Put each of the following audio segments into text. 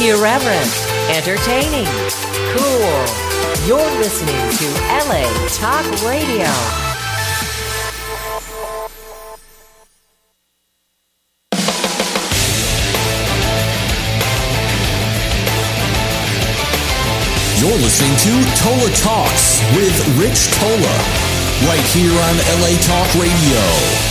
Irreverent, entertaining, cool. You're listening to LA Talk Radio. You're listening to Tola Talks with Rich Tola, right here on LA Talk Radio.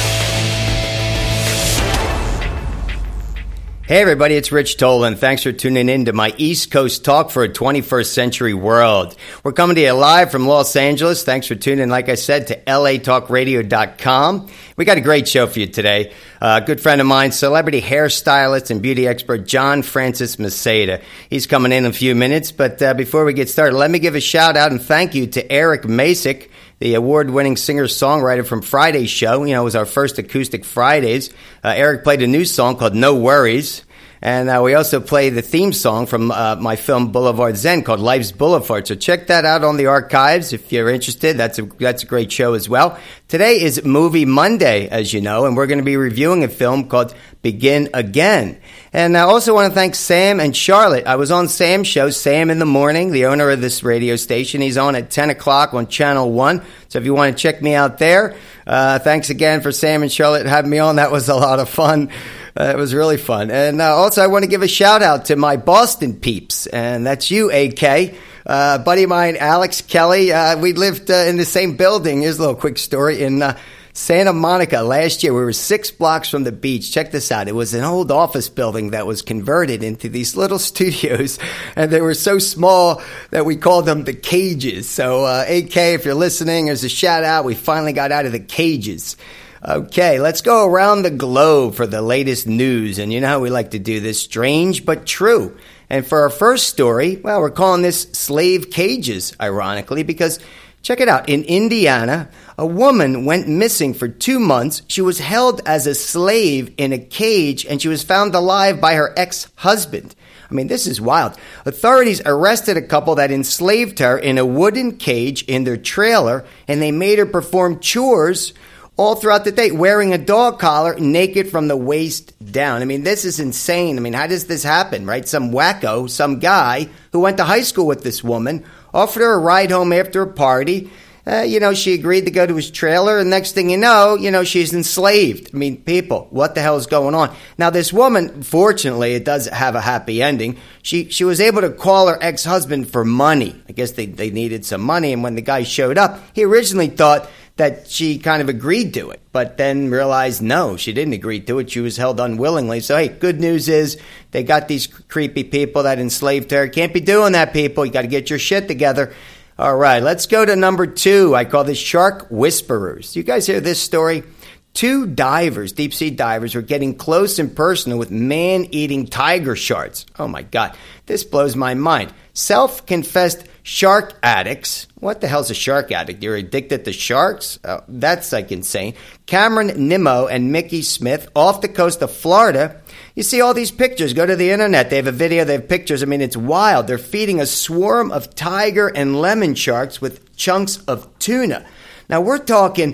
Hey everybody, it's Rich Tola, and thanks for tuning in to my East Coast Talk for a 21st Century World. We're coming to you live from Los Angeles. Thanks for tuning in, like I said, to latalkradio.com. We got a great show for you today. A good friend of mine, celebrity hairstylist and beauty expert John Francis Maceda. He's coming in a few minutes, but before we get started, let me give a shout out and thank you to Eric Masick, the award-winning singer-songwriter from Friday's show. You know, it was our first Acoustic Fridays. Eric played a new song called No Worries. And we also play the theme song from my film Boulevard Zen called Life's Boulevard. So check that out on the archives if you're interested. That's a great show as well. Today is Movie Monday, as you know, and we're going to be reviewing a film called Begin Again. And I also want to thank Sam and Charlotte. I was on Sam's show, Sam in the Morning, the owner of this radio station. He's on at 10 o'clock on Channel 1. So if you want to check me out there, thanks again for Sam and Charlotte having me on. That was a lot of fun. It was really fun. And also I want to give a shout out to my Boston peeps, and that's you, AK. Buddy of mine, Alex Kelly, we lived in the same building. Here's a little quick story. In Santa Monica last year, we were 6 blocks from the beach. Check this out. It was an old office building that was converted into these little studios, and they were so small that we called them the cages. So AK, if you're listening, there's a shout out. We finally got out of the cages. Okay, let's go around the globe for the latest news. And you know how we like to do this, strange but true. And for our first story, well, we're calling this Slave Cages, ironically, because check it out. In Indiana, a woman went missing for 2 months. She was held as a slave in a cage, and she was found alive by her ex-husband. I mean, this is wild. Authorities arrested a couple that enslaved her in a wooden cage in their trailer, and they made her perform chores all throughout the day, wearing a dog collar, naked from the waist down. I mean, this is insane. I mean, how does this happen, right? Some wacko, some guy who went to high school with this woman, offered her a ride home after a party. She agreed to go to his trailer, and next thing you know, she's enslaved. I mean, people, what the hell is going on? Now, this woman, fortunately, it does have a happy ending. She was able to call her ex-husband for money. I guess they needed some money, and when the guy showed up, he originally thought that she kind of agreed to it, but then realized, no, she didn't agree to it. She was held unwillingly. So, hey, good news is they got these creepy people that enslaved her. Can't be doing that, people. You got to get your shit together. All right, let's go to number 2. I call this Shark Whisperers. You guys hear this story? 2 divers, deep-sea divers, were getting close and personal with man-eating tiger sharks. Oh, my God. This blows my mind. Self-confessed shark addicts. What the hell's a shark addict? You're addicted to sharks? Oh, that's like insane. Cameron Nimmo and Mickey Smith off the coast of Florida. You see all these pictures. Go to the internet. They have a video. They have pictures. I mean, it's wild. They're feeding a swarm of tiger and lemon sharks with chunks of tuna. Now, we're talking,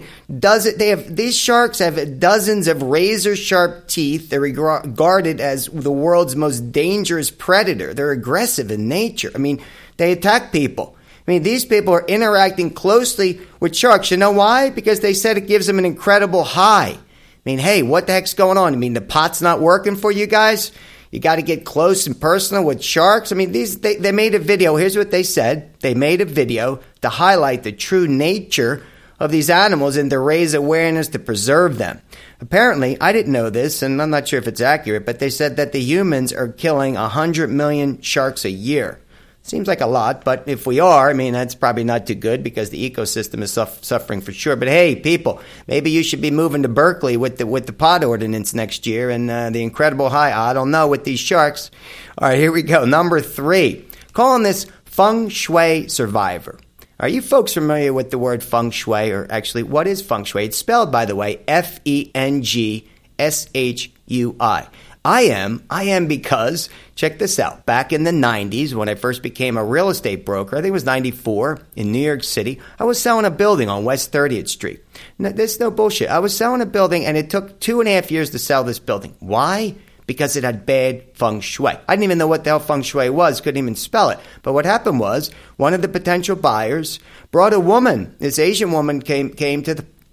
these sharks have dozens of razor-sharp teeth. They're regarded as the world's most dangerous predator. They're aggressive in nature. I mean, they attack people. I mean, these people are interacting closely with sharks. You know why? Because they said it gives them an incredible high. I mean, hey, what the heck's going on? I mean, the pot's not working for you guys? You got to get close and personal with sharks. I mean, they made a video. Here's what they said. They made a video to highlight the true nature of these animals and to raise awareness to preserve them. Apparently, I didn't know this, and I'm not sure if it's accurate, but they said that the humans are killing 100 million sharks a year. Seems like a lot, but if we are, I mean, that's probably not too good because the ecosystem is suffering for sure. But hey, people, maybe you should be moving to Berkeley with the pod ordinance next year and the incredible high. I don't know with these sharks. All right, here we go. Number 3, calling this Feng Shui Survivor. Are you folks familiar with the word feng shui, or actually, what is feng shui? It's spelled, by the way, Fengshi. I am because, check this out, back in the 90s when I first became a real estate broker, I think it was 94, in New York City, I was selling a building on West 30th Street. No, this is no bullshit. I was selling a building, and it took 2.5 years to sell this building. Why? because it had bad feng shui. I didn't even know what the hell feng shui was, couldn't even spell it. But what happened was, one of the potential buyers brought a woman. This Asian woman came to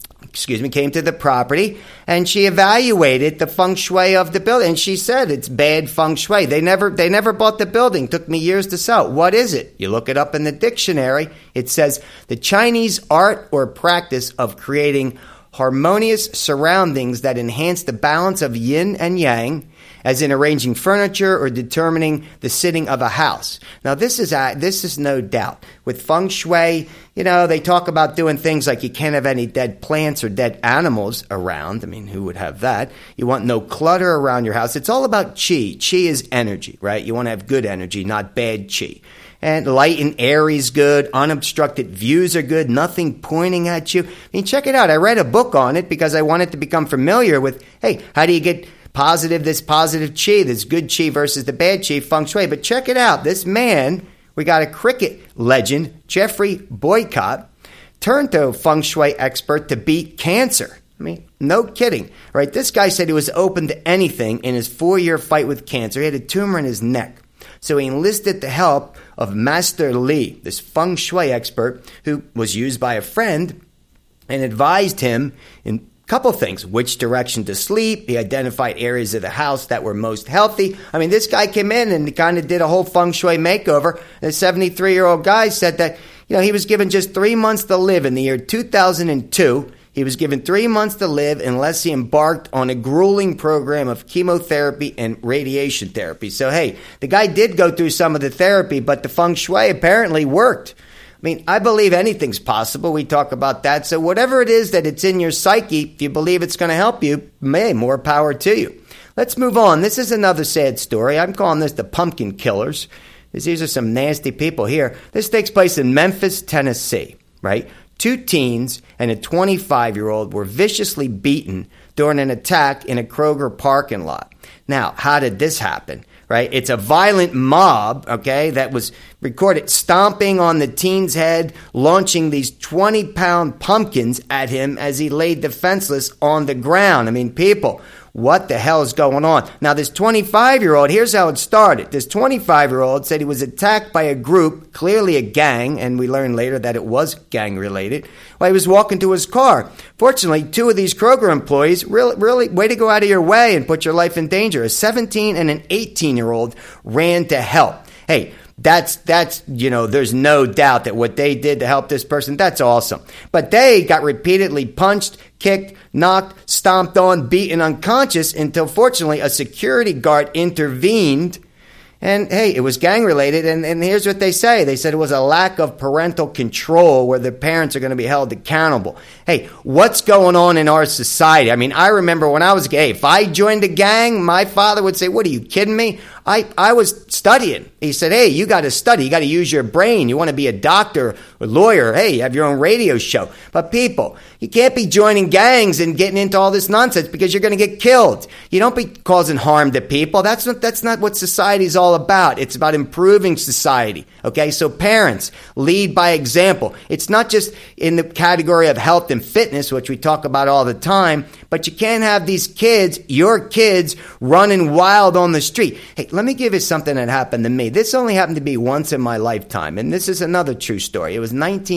the property, and she evaluated the feng shui of the building. And she said it's bad feng shui. They never bought the building. Took me years to sell. What is it? You look it up in the dictionary. It says the Chinese art or practice of creating harmonious surroundings that enhance the balance of yin and yang, as in arranging furniture or determining the sitting of a house. Now, this is no doubt. With feng shui, they talk about doing things like you can't have any dead plants or dead animals around. I mean, who would have that? You want no clutter around your house. It's all about qi. Qi is energy, right? You want to have good energy, not bad qi. And light and airy is good. Unobstructed views are good. Nothing pointing at you. I mean, check it out. I read a book on it because I wanted to become familiar with, hey, how do you get this positive qi, this good qi versus the bad qi, feng shui. But check it out. This man, we got a cricket legend, Jeffrey Boycott, turned to a feng shui expert to beat cancer. I mean, no kidding, right? This guy said he was open to anything in his 4-year fight with cancer. He had a tumor in his neck. So he enlisted the help of Master Li, this feng shui expert who was used by a friend, and advised him in couple things: which direction to sleep. He identified areas of the house that were most healthy. I mean, this guy came in and kind of did a whole feng shui makeover. The 73-year-old guy said that, he was given just 3 months to live in the year 2002. He was given 3 months to live unless he embarked on a grueling program of chemotherapy and radiation therapy. So, hey, the guy did go through some of the therapy, but the feng shui apparently worked. I mean, I believe anything's possible. We talk about that. So whatever it is that it's in your psyche, if you believe it's going to help you, more power to you. Let's move on. This is another sad story. I'm calling this the pumpkin killers. These are some nasty people here. This takes place in Memphis, Tennessee, right? 2 teens and a 25-year-old were viciously beaten during an attack in a Kroger parking lot. Now, how did this happen? Right? It's a violent mob, okay, that was recorded stomping on the teen's head, launching these 20-pound pumpkins at him as he lay defenseless on the ground. I mean, people, what the hell is going on? Now, this 25-year-old, here's how it started. This 25-year-old said he was attacked by a group, clearly a gang, and we learned later that it was gang-related, while he was walking to his car. Fortunately, 2 of these Kroger employees, really, way to go out of your way and put your life in danger. A 17 and an 18-year-old ran to help. Hey, that's there's no doubt that what they did to help this person, that's awesome. But they got repeatedly punched, kicked, knocked, stomped on, beaten unconscious until fortunately a security guard intervened. And hey, it was gang related. And here's what they say. They said it was a lack of parental control where the parents are going to be held accountable. Hey, what's going on in our society? I mean, I remember when I was gay, if I joined a gang, my father would say, "What, are you kidding me?" I was studying. He said, "Hey, you got to study. You got to use your brain. You want to be a doctor or lawyer. Hey, you have your own radio show." But people, you can't be joining gangs and getting into all this nonsense because you're going to get killed. You don't be causing harm to people. That's not what society's all about. It's about improving society. Okay, so parents, lead by example. It's not just in the category of health and fitness, which we talk about all the time, but you can't have these kids, your kids, running wild on the street. Hey, let me give you something that happened to me. This only happened to me once in my lifetime, and this is another true story. It was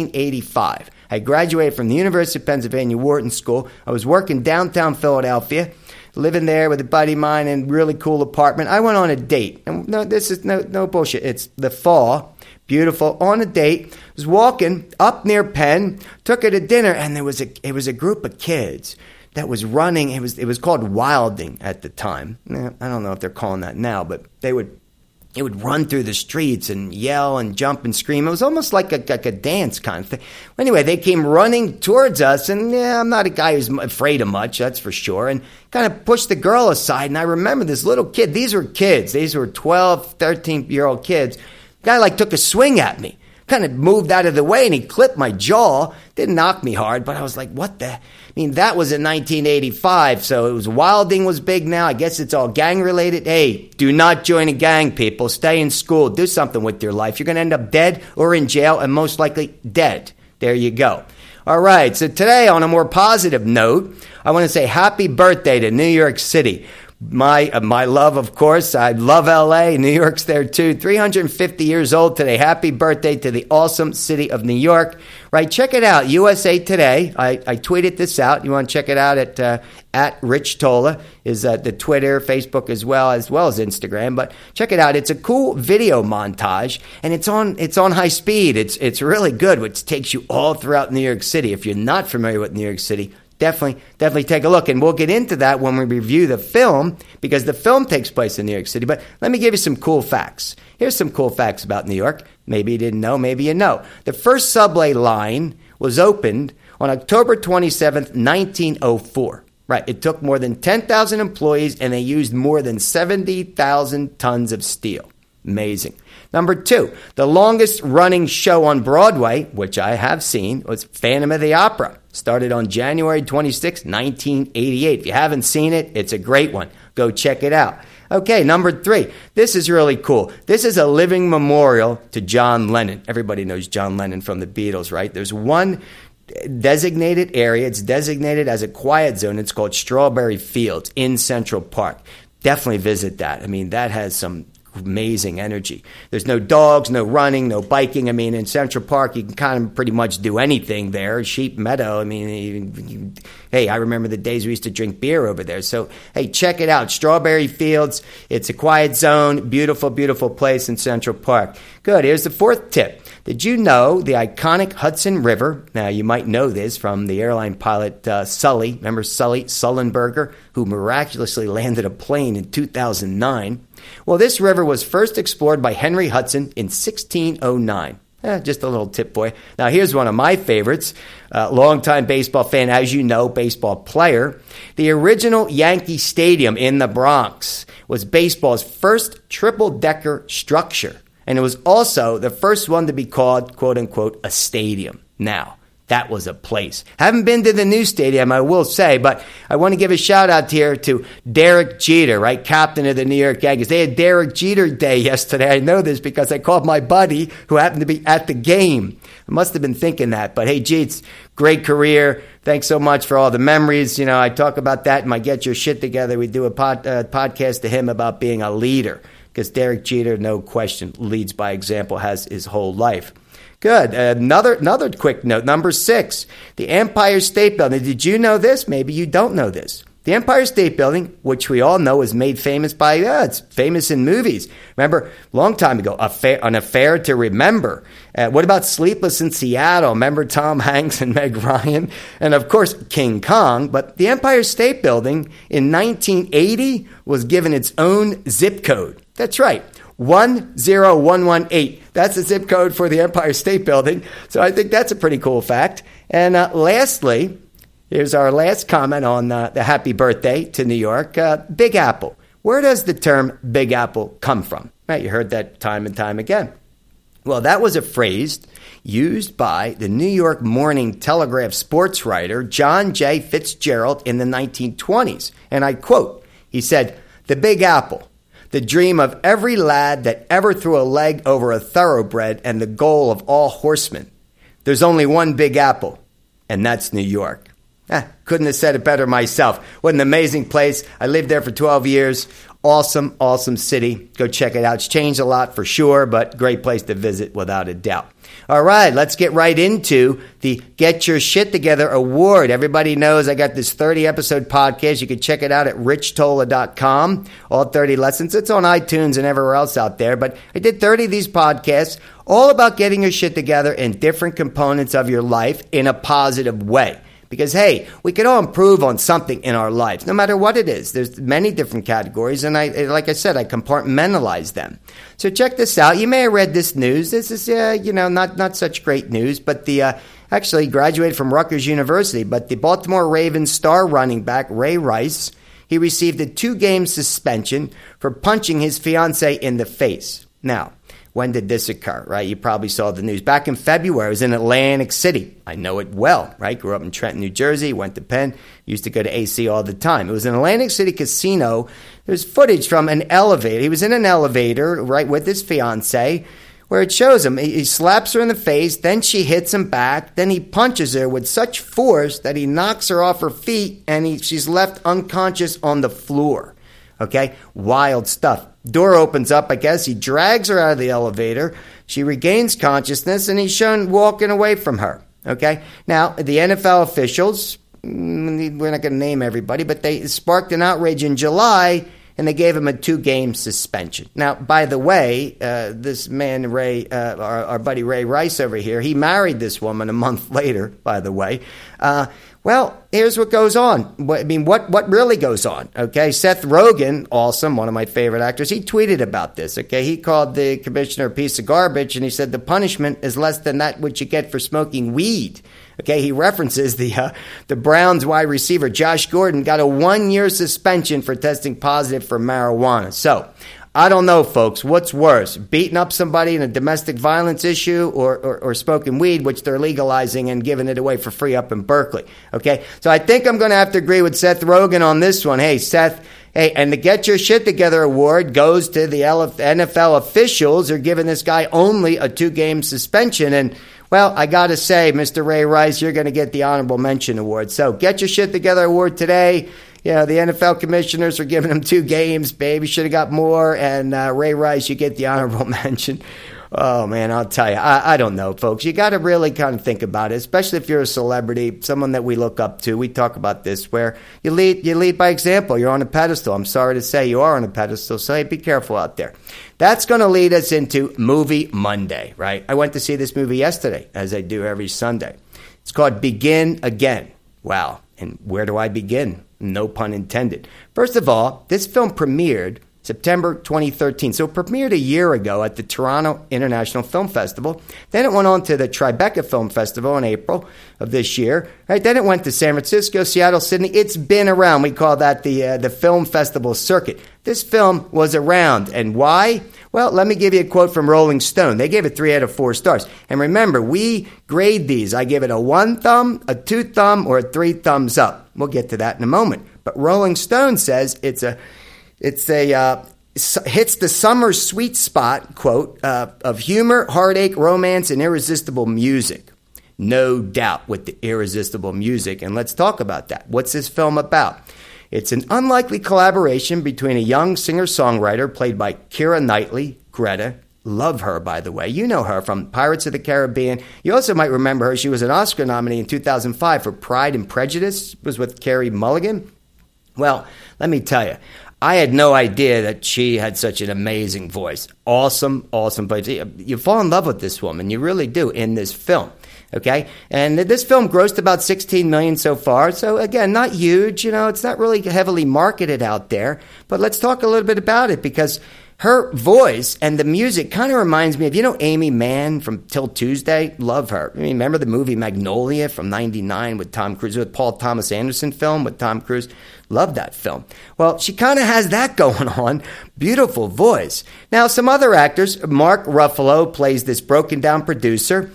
1985. I graduated from the University of Pennsylvania Wharton School. I was working downtown Philadelphia, living there with a buddy of mine in a really cool apartment. I went on a date. And no, this is no bullshit. It's the fall. Beautiful. On a date. Was walking up near Penn, took her to dinner, and it was a group of kids that was running. It was called wilding at the time. I don't know if they're calling that now, but it would run through the streets and yell and jump and scream. It was almost like a dance kind of thing. Anyway, they came running towards us, and I'm not a guy who's afraid of much, that's for sure, and kind of pushed the girl aside. And I remember this little kid. These were kids. These were 12, 13-year-old kids. The guy like took a swing at me. Kind of moved out of the way, and he clipped my jaw. Didn't knock me hard, but I was like, what the? I mean, that was in 1985, so it was wilding was big now. I guess it's all gang-related. Hey, do not join a gang, people. Stay in school. Do something with your life. You're going to end up dead or in jail, and most likely dead. There you go. All right, so today, on a more positive note, I want to say happy birthday to New York City. my love, of course. I love L.A. New York's there, too. 350 years old today. Happy birthday to the awesome city of New York. Right, check it out. USA Today. I tweeted this out. You want to check it out at Rich Tola is the Twitter, Facebook as well as Instagram. But check it out. It's a cool video montage, and it's on high speed. It's really good, which takes you all throughout New York City. If you're not familiar with New York City, definitely take a look. And we'll get into that when we review the film, because the film takes place in New York City. But let me give you some cool facts. Here's some cool facts about New York. Maybe you didn't know, maybe you know. The first subway line was opened on October 27th, 1904. Right, it took more than 10,000 employees, and they used more than 70,000 tons of steel. Amazing. Number 2, the longest running show on Broadway, which I have seen, was Phantom of the Opera. Started on January 26, 1988. If you haven't seen it, it's a great one. Go check it out. Okay, number 3. This is really cool. This is a living memorial to John Lennon. Everybody knows John Lennon from the Beatles, right? There's one designated area. It's designated as a quiet zone. It's called Strawberry Fields in Central Park. Definitely visit that. I mean, that has some amazing energy. There's no dogs, no running, no biking. I mean, in Central Park, you can kind of pretty much do anything there. Sheep Meadow, I mean, hey, I remember the days we used to drink beer over there. So, hey, check it out. Strawberry Fields. It's a quiet zone. Beautiful, beautiful place in Central Park. Good. Here's the 4th tip. Did you know the iconic Hudson River? Now, you might know this from the airline pilot Sully. Remember Sully Sullenberger, who miraculously landed a plane in 2009? Well, this river was first explored by Henry Hudson in 1609. Just a little tip for you. Now, here's one of my favorites. Longtime baseball fan, as you know, baseball player. The original Yankee Stadium in the Bronx was baseball's first triple-decker structure. And it was also the first one to be called, quote-unquote, a stadium. Now, that was a place. Haven't been to the new stadium, I will say, but I want to give a shout-out here to Derek Jeter, right, captain of the New York Yankees. They had Derek Jeter Day yesterday. I know this because I called my buddy who happened to be at the game. I must have been thinking that. But, hey, Jeets, great career. Thanks so much for all the memories. You know, I talk about that in my Get Your Shit Together. We do a podcast to him about being a leader. Because Derek Jeter, no question, leads by example, has his whole life. Good. Another quick note. Number 6, the Empire State Building. Did you know this? Maybe you don't know this. The Empire State Building, which we all know is made famous by, it's famous in movies. Remember, long time ago, An Affair to Remember. What about Sleepless in Seattle? Remember Tom Hanks and Meg Ryan? And, of course, King Kong. But the Empire State Building in 1980 was given its own zip code. That's right, 10118. That's the zip code for the Empire State Building. So I think that's a pretty cool fact. And lastly, here's our last comment on the happy birthday to New York. Big Apple. Where does the term Big Apple come from? Right, you heard that time and time again. Well, that was a phrase used by the New York Morning Telegraph sports writer John J. Fitzgerald in the 1920s. And I quote, he said, "The Big Apple, the dream of every lad that ever threw a leg over a thoroughbred and the goal of all horsemen. There's only one Big Apple, and that's New York." Couldn't have said it better myself. What an amazing place. I lived there for 12 years. Awesome, awesome city. Go check it out. It's changed a lot for sure, but great place to visit without a doubt. All right, let's get right into the Get Your Shit Together Award. Everybody knows I got this 30-episode podcast. You can check it out at richtola.com. All 30 lessons. It's on iTunes and everywhere else out there. But I did 30 of these podcasts, all about getting your shit together in different components of your life in a positive way. Because, hey, we can all improve on something in our lives, no matter what it is. There's many different categories, and like I said, I compartmentalize them. So check this out. You may have read this news. This is, not such great news, but actually graduated from Rutgers University, but the Baltimore Ravens star running back, Ray Rice, he received a 2-game suspension for punching his fiancée in the face. Now, when did this occur, right? You probably saw the news. Back in February, it was in Atlantic City. I know it well, right? Grew up in Trenton, New Jersey, went to Penn, used to go to AC all the time. It was an Atlantic City casino. There's footage from an elevator. He was in an elevator, right, with his fiancée, where it shows him. He slaps her in the face, then she hits him back, then he punches her with such force that he knocks her off her feet, and she's left unconscious on the floor. Okay? Wild stuff. Door opens up, I guess. He drags her out of the elevator. She regains consciousness, and he's shown walking away from her. Okay? Now, the NFL officials, we're not going to name everybody, but they sparked an outrage in July, and they gave him a 2-game suspension. Now, by the way, this man, Ray, our buddy Ray Rice over here, he married this woman a month later, by the way. Well, here's what goes on. What really goes on, okay? Seth Rogen, awesome, one of my favorite actors, he tweeted about this, okay? He called the commissioner a piece of garbage, and he said the punishment is less than that which you get for smoking weed. Okay, he references the Browns wide receiver, Josh Gordon, got a 1-year suspension for testing positive for marijuana. So, I don't know, folks, what's worse, beating up somebody in a domestic violence issue or smoking weed, which they're legalizing and giving it away for free up in Berkeley. Okay, so I think I'm going to have to agree with Seth Rogen on this one. Hey, Seth, and the Get Your Shit Together award goes to the NFL officials who are giving this guy only a 2-game suspension. And, well, I got to say, Mr. Ray Rice, you're going to get the Honorable Mention Award. So, Get Your Shit Together award today. Yeah, the NFL commissioners are giving him 2 games. Baby should have got more. And Ray Rice, you get the Honorable Mention. Oh, man, I'll tell you. I don't know, folks. You got to really kind of think about it, especially if you're a celebrity, someone that we look up to. We talk about this, where you lead by example. You're on a pedestal. I'm sorry to say you are on a pedestal, so hey, be careful out there. That's going to lead us into Movie Monday, right? I went to see this movie yesterday, as I do every Sunday. It's called Begin Again. Wow. And where do I begin? No pun intended. First of all, this film premiered September 2013. So it premiered a year ago at the Toronto International Film Festival. Then it went on to the Tribeca Film Festival in April of this year. Right? Then it went to San Francisco, Seattle, Sydney. It's been around. We call that the film festival circuit. This film was around. And why? Well, let me give you a quote from Rolling Stone. They gave it 3 out of 4 stars. And remember, we grade these. I give it a 1 thumb, a 2 thumb, or a 3 thumbs up. We'll get to that in a moment. But Rolling Stone says it hits the summer sweet spot, quote, of humor, heartache, romance, and irresistible music. No doubt with the irresistible music. And let's talk about that. What's this film about? It's an unlikely collaboration between a young singer-songwriter played by Keira Knightley, Greta. Love her, by the way. You know her from Pirates of the Caribbean. You also might remember her. She was an Oscar nominee in 2005 for Pride and Prejudice. It was with Carey Mulligan. Well, let me tell you, I had no idea that she had such an amazing voice. Awesome voice. You fall in love with this woman. You really do in this film. Okay? And this film grossed about $16 million so far. So, again, not huge. You know, it's not really heavily marketed out there. But let's talk a little bit about it, because her voice and the music kind of reminds me of, you know, Amy Mann from Till Tuesday? Love her. I mean, remember the movie Magnolia from 1999 with Tom Cruise, with Paul Thomas Anderson film with Tom Cruise? Love that film. Well, she kind of has that going on. Beautiful voice. Now, some other actors. Mark Ruffalo plays this broken down producer.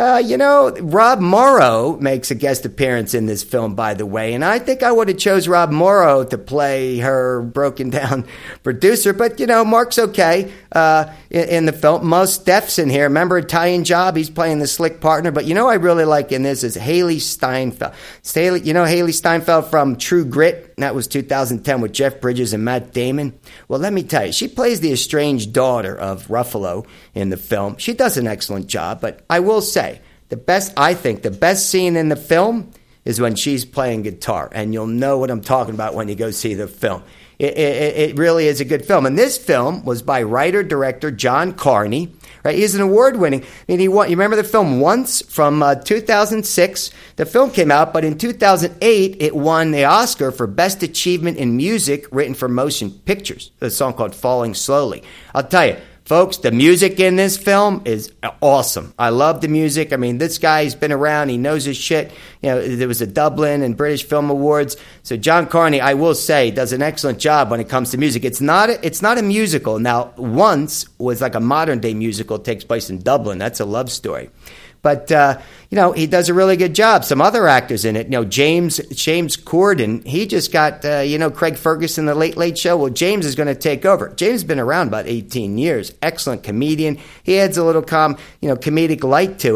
Rob Morrow makes a guest appearance in this film, by the way, and I think I would have chose Rob Morrow to play her broken down producer, but, you know, Mark's okay in the film. Mos Def's in here. Remember Italian Job? He's playing the slick partner, but you know I really like in this is Haley Steinfeld. You know Haley Steinfeld from True Grit? That was 2010 with Jeff Bridges and Matt Damon. Well, let me tell you, she plays the estranged daughter of Ruffalo in the film. She does an excellent job, but I will say, the best scene in the film is when she's playing guitar, and you'll know what I'm talking about when you go see the film. It really is a good film, and this film was by writer-director John Carney. Right, he's an award-winning. I mean, you remember the film Once from 2006? The film came out, but in 2008, it won the Oscar for Best Achievement in Music Written for Motion Pictures. A song called Falling Slowly. I'll tell you, folks, the music in this film is awesome. I love the music. I mean, this guy's been around. He knows his shit. You know, there was a Dublin and British Film Awards. So John Carney, I will say, does an excellent job when it comes to music. It's not a musical. Now, Once was like a modern-day musical. It takes place in Dublin. That's a love story. But, he does a really good job. Some other actors in it. You know, James Corden, he just got, Craig Ferguson, The Late Late Show. Well, James is going to take over. James has been around about 18 years. Excellent comedian. He adds a little comedic light to it.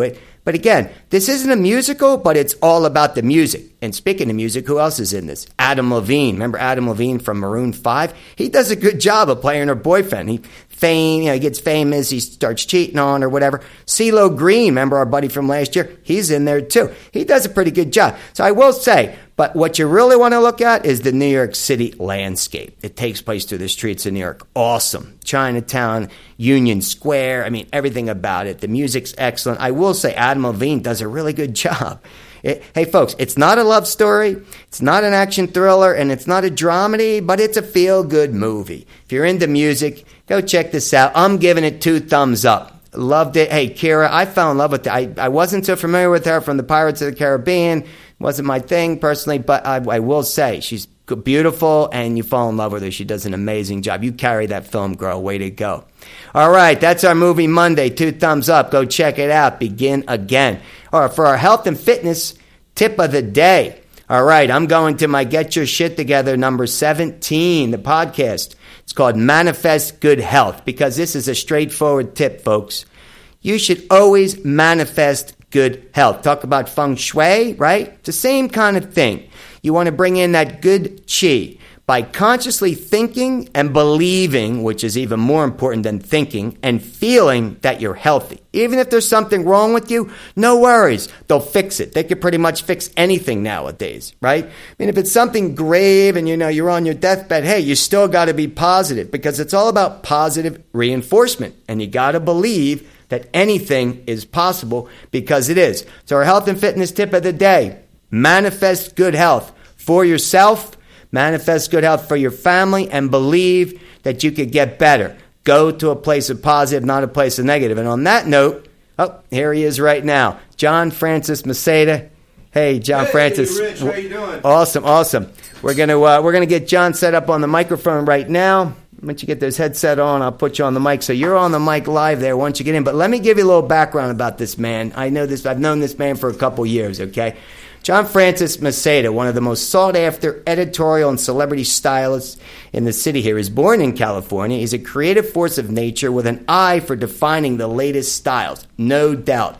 But again, this isn't a musical, but it's all about the music. And speaking of music, who else is in this? Adam Levine. Remember Adam Levine from Maroon 5? He does a good job of playing her boyfriend. He gets famous, he starts cheating on or whatever. CeeLo Green, remember our buddy from last year? He's in there too. He does a pretty good job. So I will say, but what you really want to look at is the New York City landscape. It takes place through the streets of New York. Awesome. Chinatown, Union Square. I mean, everything about it. The music's excellent. I will say Adam Levine does a really good job. Hey, folks, it's not a love story. It's not an action thriller, and it's not a dramedy, but it's a feel-good movie. If you're into music, go check this out. I'm giving it 2 thumbs up. Loved it. Hey, Kira, I fell in love with it. I wasn't so familiar with her from the Pirates of the Caribbean. Wasn't my thing personally, but I will say she's beautiful, and you fall in love with her. She does an amazing job. You carry that film, girl. Way to go. All right, that's our Movie Monday. 2 thumbs up. Go check it out. Begin again. All right, for our health and fitness tip of the day. All right, I'm going to my Get Your Shit Together number 17, the podcast. It's called Manifest Good Health, because this is a straightforward tip, folks. You should always manifest good health. Talk about feng shui, right? It's the same kind of thing. You want to bring in that good chi by consciously thinking and believing, which is even more important than thinking, and feeling that you're healthy. Even if there's something wrong with you, no worries. They'll fix it. They could pretty much fix anything nowadays, right? I mean, if it's something grave and you're on your deathbed, hey, you still got to be positive, because it's all about positive reinforcement. And you got to believe that anything is possible, because it is. So our health and fitness tip of the day: manifest good health for yourself, manifest good health for your family, and believe that you could get better. Go to a place of positive, not a place of negative. And on that note, here he is right now, John Francis Maceda. Hey, John Francis. Rich, how you doing? Awesome. We're gonna get John set up on the microphone right now. Once you get those headset on, I'll put you on the mic. So you're on the mic live there once you get in. But let me give you a little background about this man. I've known this man for a couple years, okay? John Francis Maceda, one of the most sought-after editorial and celebrity stylists in the city here, is born in California. He's a creative force of nature with an eye for defining the latest styles, no doubt.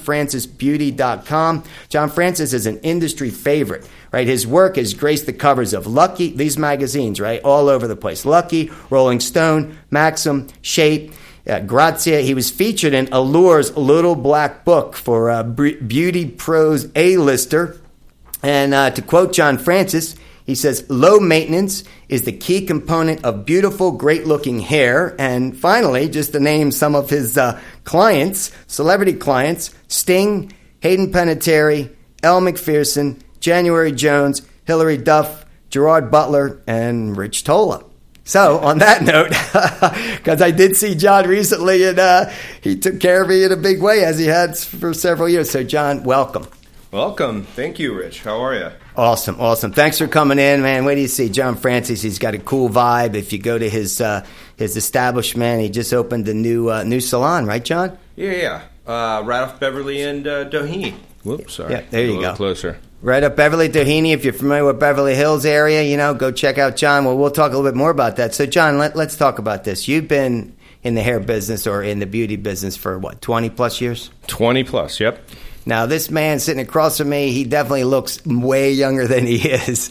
JohnFrancisBeauty.com. John Francis is an industry favorite, right? His work has graced the covers of Lucky, these magazines, right, all over the place. Lucky, Rolling Stone, Maxim, Shape, Grazia. He was featured in Allure's Little Black Book for Beauty Pros A-lister. And to quote John Francis, he says, low maintenance is the key component of beautiful, great-looking hair. And finally, just to name some of his clients, celebrity clients: Sting, Hayden Panettiere, Elle Macpherson, January Jones, Hilary Duff, Gerard Butler, and Rich Tola. So, on that note, because I did see John recently, and he took care of me in a big way, as he had for several years. So, John, welcome. Welcome. Thank you, Rich. How are you? Awesome. Thanks for coming in, man. Wait do you see John Francis? He's got a cool vibe. If you go to his establishment, he just opened a new salon, right, John? Yeah. Right off Beverly and Doheny. Whoops, sorry. Yeah, there you go. Closer. Right up Beverly, Doheny. If you're familiar with Beverly Hills area, go check out John. Well, we'll talk a little bit more about that. So, John, let's talk about this. You've been in the hair business or in the beauty business for, 20-plus years? 20-plus, yep. Now, this man sitting across from me, he definitely looks way younger than he is.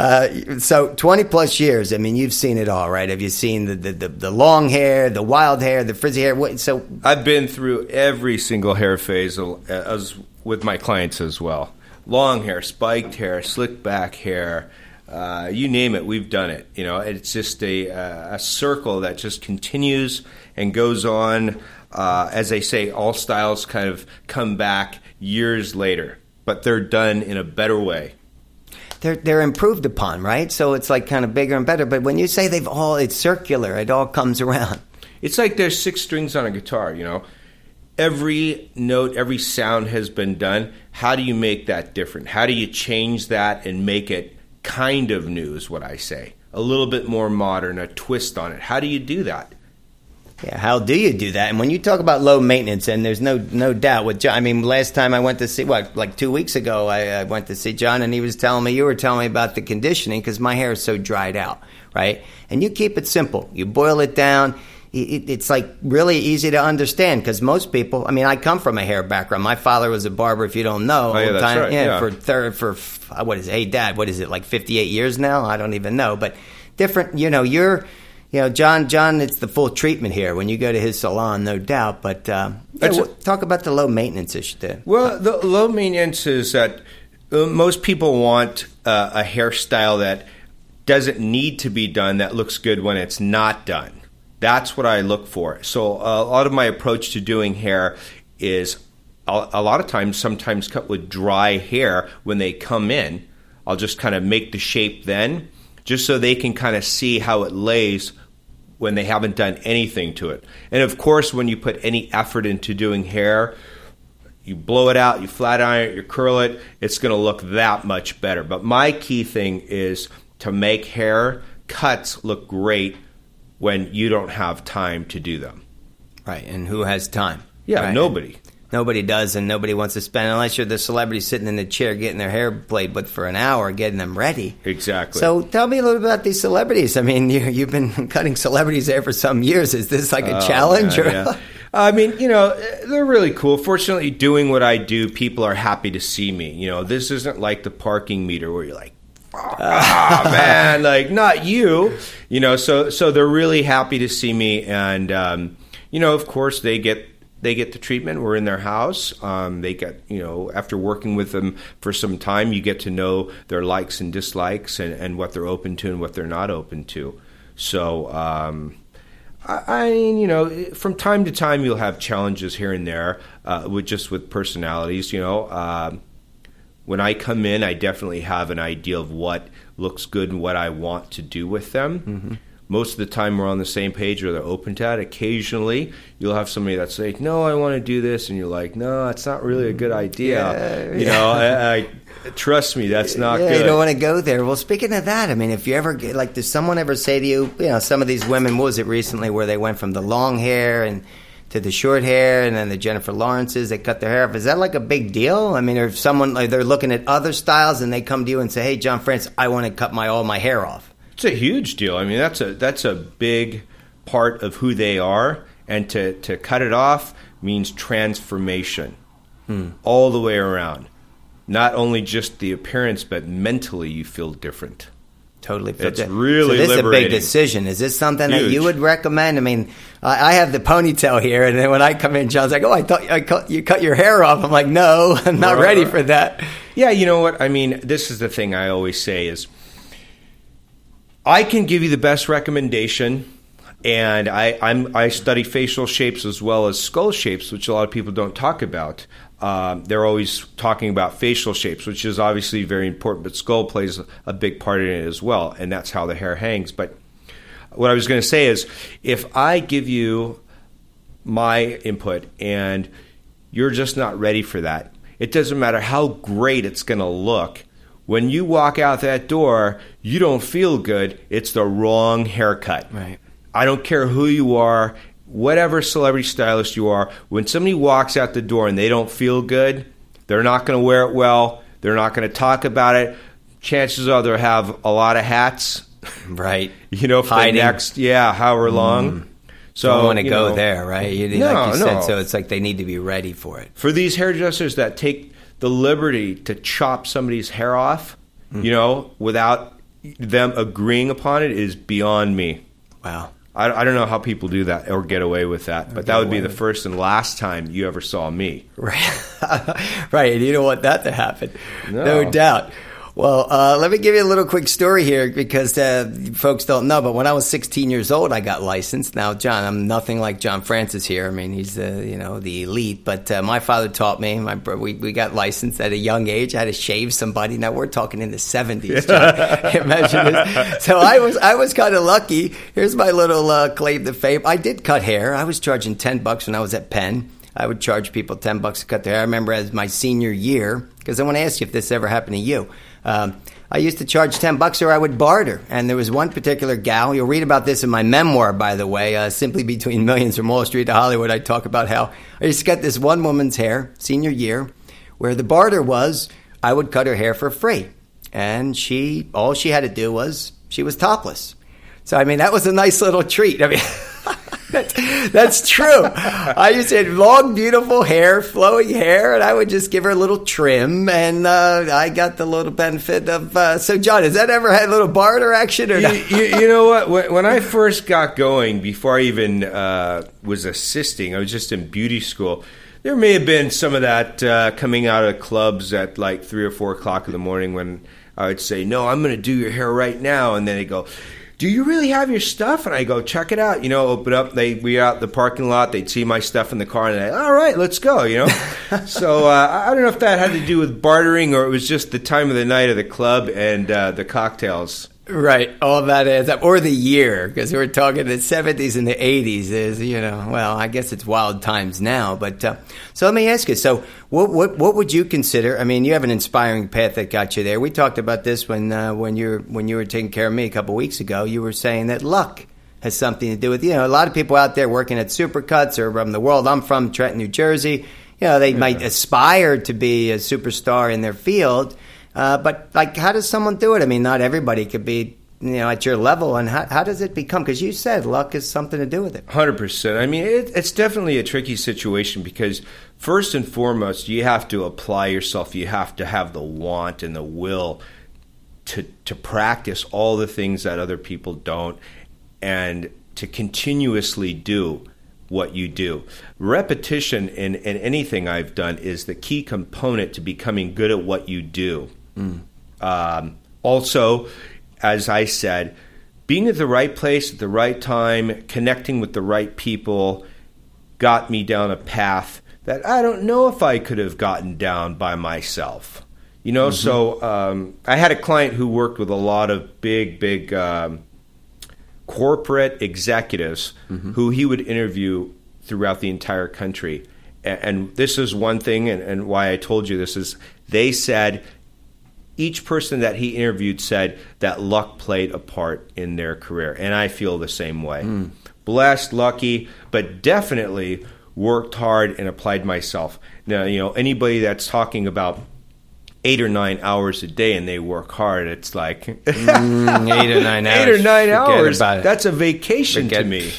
So 20-plus years, I mean, you've seen it all, right? Have you seen the long hair, the wild hair, the frizzy hair? So I've been through every single hair phase as with my clients as well. Long hair, spiked hair, slick back hair, you name it, we've done it. It's just a circle that just continues and goes on. As they say, all styles kind of come back years later, but they're done in a better way. They're improved upon, right? So it's like kind of bigger and better. But when you say it's circular, it all comes around. It's like there's 6 strings on a guitar, Every note, every sound has been done. How do you make that different? How do you change that and make it kind of new is what I say. A little bit more modern, a twist on it. How do you do that? Yeah, how do you do that? And when you talk about low maintenance, and there's no doubt with John, I mean, last time I went to see, like 2 weeks ago, I went to see John, and you were telling me about the conditioning, because my hair is so dried out, right? And you keep it simple. You boil it down. it's like really easy to understand because most people, I mean, I come from a hair background. My father was a barber, if you don't know. Oh, yeah, that's right. Yeah, for what is it? Hey, Dad, what is it, like 58 years now? I don't even know. But different, John, it's the full treatment here when you go to his salon, no doubt. But talk about the low maintenance issue there. Well, the low maintenance is that most people want a hairstyle that doesn't need to be done, that looks good when it's not done. That's what I look for. So a lot of my approach to doing hair is a lot of times, sometimes cut with dry hair when they come in. I'll just kind of make the shape then, just so they can kind of see how it lays when they haven't done anything to it. And of course, when you put any effort into doing hair, you blow it out, you flat iron it, you curl it, it's going to look that much better. But my key thing is to make hair cuts look great when you don't have time to do them. Right, and who has time? Yeah, right? Nobody. Nobody does, and nobody wants to spend, unless you're the celebrity sitting in the chair getting their hair played with for an hour, getting them ready. Exactly. So tell me a little bit about these celebrities. I mean, you've been cutting celebrities hair for some years. Is this like a challenge? Man, yeah. I mean, they're really cool. Fortunately, doing what I do, people are happy to see me. This isn't like the parking meter where you're like, man, like not you. So they're really happy to see me, and of course they get the treatment. We're in their house. They get, after working with them for some time, you get to know their likes and dislikes and what they're open to and what they're not open to. So, I mean, from time to time you'll have challenges here and there with personalities. When I come in, I definitely have an idea of what looks good and what I want to do with them. Mm-hmm. Most of the time we're on the same page or they're open to that. Occasionally you'll have somebody that's like, no, I want to do this. And you're like, no, it's not really a good idea. I trust me, that's not good. You don't want to go there. Well, speaking of that, I mean, if you ever get, like, does someone ever say to you, some of these women, what was it recently where they went from the long hair and to the short hair, and then the Jennifer Lawrences, they cut their hair off. Is that like a big deal? I mean, or if someone, like, they're looking at other styles and they come to you and say, hey, John France, I want to cut all my hair off. It's a huge deal. I mean, that's a big part of who they are, and to cut it off means transformation all the way around. Not only just the appearance, but mentally you feel different. Totally. It's really liberating. So this is a big decision. Is this something that you would recommend? I mean, I have the ponytail here, and then when I come in, John's like, oh, I thought you cut your hair off. I'm like, no, I'm not ready for that. Yeah, you know what? I mean, this is the thing I always say is, I can give you the best recommendation, and I study facial shapes as well as skull shapes, which a lot of people don't talk about. They're always talking about facial shapes, which is obviously very important, but skull plays a big part in it as well, and that's how the hair hangs. But what I was going to say is, if I give you my input and you're just not ready for that, it doesn't matter how great it's going to look. When you walk out that door, you don't feel good. It's the wrong haircut. Right. I don't care who you are, whatever celebrity stylist you are. When somebody walks out the door and they don't feel good, they're not going to wear it well. They're not going to talk about it. Chances are they'll have a lot of hats. Right. For the next, however long. So don't want to go there, right? Like you said, so it's like they need to be ready for it. For these hairdressers that take the liberty to chop somebody's hair off, without them agreeing upon it, is beyond me. Wow. I don't know how people do that or get away with that, but that would be the first and last time you ever saw me. Right. Right, and you don't want that to happen. No doubt. Well, let me give you a little quick story here because folks don't know, but when I was 16 years old, I got licensed. Now, John, I'm nothing like John Francis here. I mean, he's the elite, but my father taught me. We got licensed at a young age. I had to shave somebody. Now, we're talking in the 70s, John. Imagine this. So I was kind of lucky. Here's my little claim to fame. I did cut hair. I was charging $10 when I was at Penn. I would charge people $10 to cut their hair. I remember as my senior year, because I want to ask you if this ever happened to you. I used to charge $10 or I would barter. And there was one particular gal. You'll read about this in my memoir, by the way, Simply Between Millions from Wall Street to Hollywood. I talk about how I used to cut this one woman's hair, senior year, where the barter was I would cut her hair for free. And all she had to do was she was topless. So, I mean, that was a nice little treat. I mean, That's true. I used to have long, beautiful hair, flowing hair, and I would just give her a little trim, and I got the little benefit of. So, John, has that ever had a little barter action or not? You know what? When I first got going, before I even was assisting, I was just in beauty school. There may have been some of that coming out of clubs at like 3 or 4 o'clock in the morning when I would say, "No, I'm going to do your hair right now," and then they go, "Do you really have your stuff?" And I go, "Check it out." Open up. We out the parking lot. They'd see my stuff in the car, and all right, let's go. So I don't know if that had to do with bartering or it was just the time of the night of the club and the cocktails. Right, all that adds up. Or the year, because we're talking the 70s and the 80s is, well, I guess it's wild times now. But so let me ask you, so what would you consider? I mean, you have an inspiring path that got you there. We talked about this when you were taking care of me a couple of weeks ago. You were saying that luck has something to do with, a lot of people out there working at Supercuts or from the world. I'm from Trenton, New Jersey. They might aspire to be a superstar in their field. But how does someone do it? I mean, not everybody could be, at your level. And how does it become? Because you said luck has something to do with it. 100%. I mean, it's definitely a tricky situation because first and foremost, you have to apply yourself. You have to have the want and the will to practice all the things that other people don't and to continuously do what you do. Repetition in anything I've done is the key component to becoming good at what you do. Also, as I said, being at the right place at the right time, connecting with the right people got me down a path that I don't know if I could have gotten down by myself. So I had a client who worked with a lot of big corporate executives who he would interview throughout the entire country. And this is one thing, and why I told you this is they said each person that he interviewed said that luck played a part in their career. And I feel the same way. Blessed, lucky, but definitely worked hard and applied myself. Now, anybody that's talking about 8 or 9 hours a day and they work hard, it's like 8 or 9 hours. 8 or 9 hours. About it. That's a vacation to me.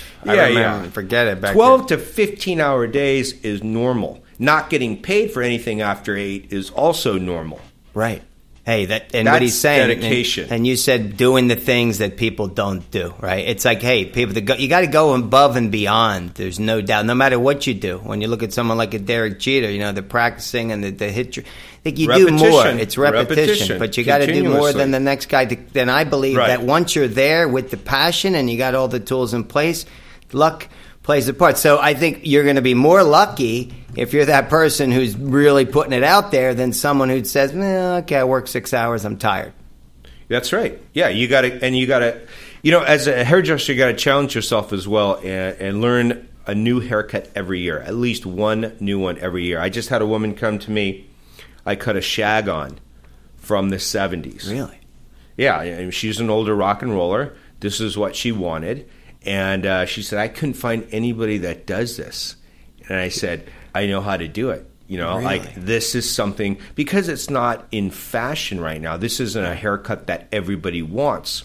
Forget it. Back 12 to 15-hour days is normal. Not getting paid for anything after 8 is also normal. Right. Hey, that's what he's saying. Dedication. And you said doing the things that people don't do, right? It's like, hey, people, you got to go above and beyond. There's no doubt. No matter what you do. When you look at someone like a Derek Jeter, they're practicing and the hit. You do more. It's repetition. But you got to do more than the next guy. Then I believe that once you're there with the passion and you got all the tools in place, luck plays a part. So I think you're going to be more lucky if you're that person who's really putting it out there than someone who says, okay, I work 6 hours, I'm tired. That's right. Yeah, you got to, as a hairdresser, you got to challenge yourself as well and learn a new haircut every year, at least one new one every year. I just had a woman come to me. I cut a shag on from the 70s. Really? Yeah, she's an older rock and roller. This is what she wanted. And she said, I couldn't find anybody that does this. And I said, I know how to do it. Really? This is something, because it's not in fashion right now. This isn't a haircut that everybody wants.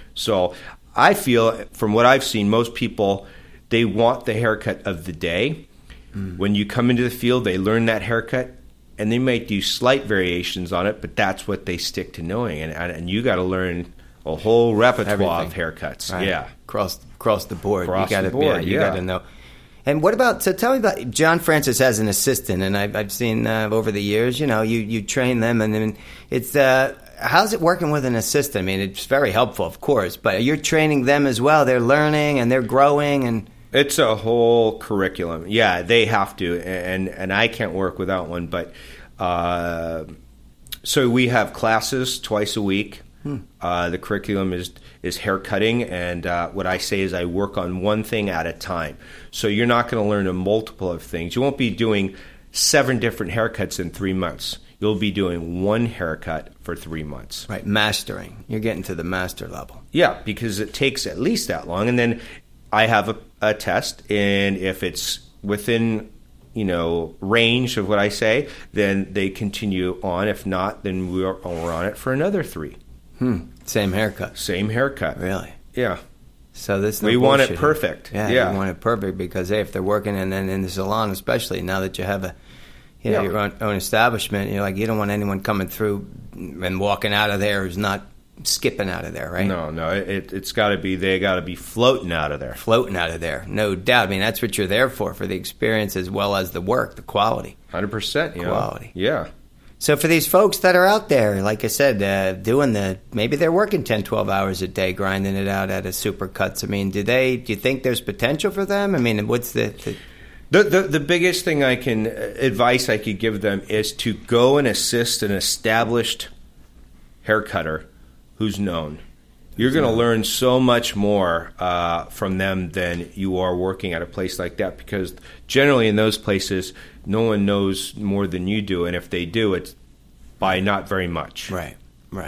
So I feel, from what I've seen, most people, they want the haircut of the day. When you come into the field, they learn that haircut. And they might do slight variations on it, but that's what they stick to knowing. And you got to learn a whole repertoire of haircuts. Right. Yeah. Across the board. You got to know. And what about, so tell me about, John Francis as an assistant, and I've seen over the years, you train them, and then it's, how's it working with an assistant? I mean, it's very helpful, of course, but you're training them as well. They're learning and they're growing and... It's a whole curriculum. Yeah, they have to, and I can't work without one. But so we have classes twice a week. The curriculum is hair cutting, and what I say is I work on one thing at a time. So you're not going to learn a multiple of things. You won't be doing 7 different haircuts in 3 months. You'll be doing one haircut for 3 months. Right, mastering. You're getting to the master level. Yeah, because it takes at least that long, and then I have a test, and if it's within, range of what I say, then they continue on. If not, then we're on it for another 3. Same haircut. Same haircut. Really? Yeah. So this we want it perfect. Yeah, you want it perfect because if they're working and then in the salon, especially now that you have your own establishment, you don't want anyone coming through and walking out of there who's not skipping out of there, right? No, it's got to be, they got to be floating out of there. Floating out of there, no doubt. I mean, that's what you're there for the experience as well as the work, the quality. 100%. Quality. Yeah. So for these folks that are out there, like I said, maybe they're working 10, 12 hours a day, grinding it out at a Supercuts. I mean, do you think there's potential for them? I mean, what's the biggest thing advice I could give them is to go and assist an established haircutter who's known. You're going to learn so much more from them than you are working at a place like that, because generally in those places, no one knows more than you do, and if they do, it's by not very much. Right.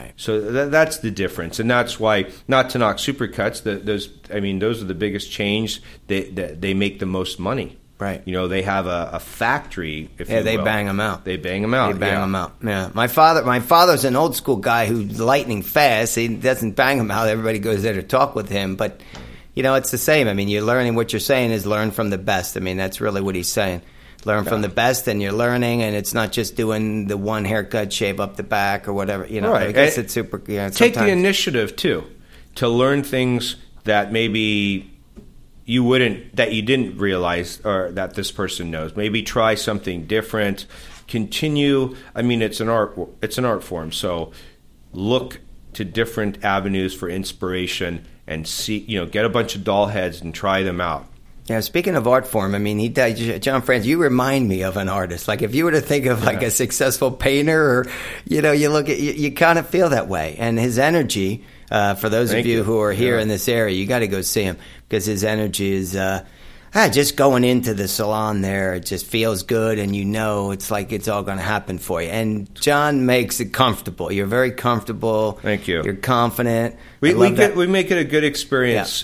So that's the difference, and that's why, not to knock Supercuts, those are the biggest chains. They make the most money. Right. They have a factory, if you will. They bang them out. They bang them out. Yeah. My father's an old school guy who's lightning fast. He doesn't bang them out. Everybody goes there to talk with him. But, it's the same. I mean, you're learning. What you're saying is learn from the best. I mean, that's really what he's saying. Learn from the best, and you're learning, and it's not just doing the one haircut, shave up the back or whatever. Right. I guess it's super. Take the initiative, too, to learn things that maybe you didn't realize, or that this person knows. Maybe try something different. Continue. I mean, it's an art form. So look to different avenues for inspiration and see. Get a bunch of doll heads and try them out. Yeah, speaking of art form, I mean, John Franz, you remind me of an artist. Like if you were to think of like a successful painter, or you look at you kind of feel that way. And his energy, for those of you who are here in this area, you got to go see him, because his energy is just going into the salon there. It just feels good, and it's like it's all going to happen for you. And John makes it comfortable. You're very comfortable. Thank you. You're confident. We make it a good experience,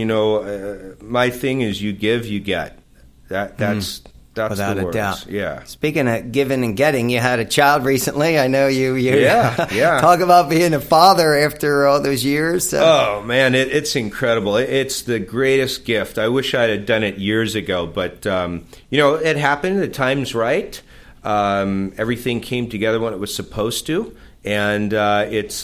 and my thing is you give, you get. That's without the a words. doubt. Yeah. Speaking of giving and getting, you had a child recently. I know you. Yeah. Talk about being a father after all those years. Oh man, it's incredible. It's the greatest gift. I wish I'd have done it years ago, but it happened. The time's right. Everything came together when it was supposed to, and it's.